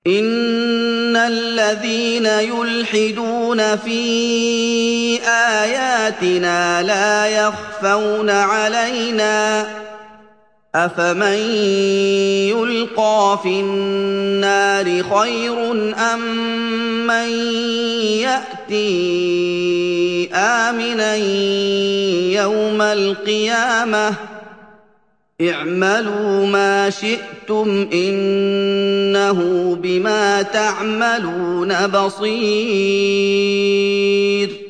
إِنَّ الَّذِينَ يُلْحِدُونَ فِي آيَاتِنَا لَا يَخْفَوْنَ عَلَيْنَا ۗ أَفَمَن يُلْقَىٰ فِي النَّارِ خَيْرٌ أَم مَّن يَأْتِي آمِنًا يَوْمَ الْقِيَامَةِ ۚ اعْمَلُوا مَا شِئْتُمْ ۖ إِنَّهُ بِمَا تَعْمَلُونَ بَصِيرٌ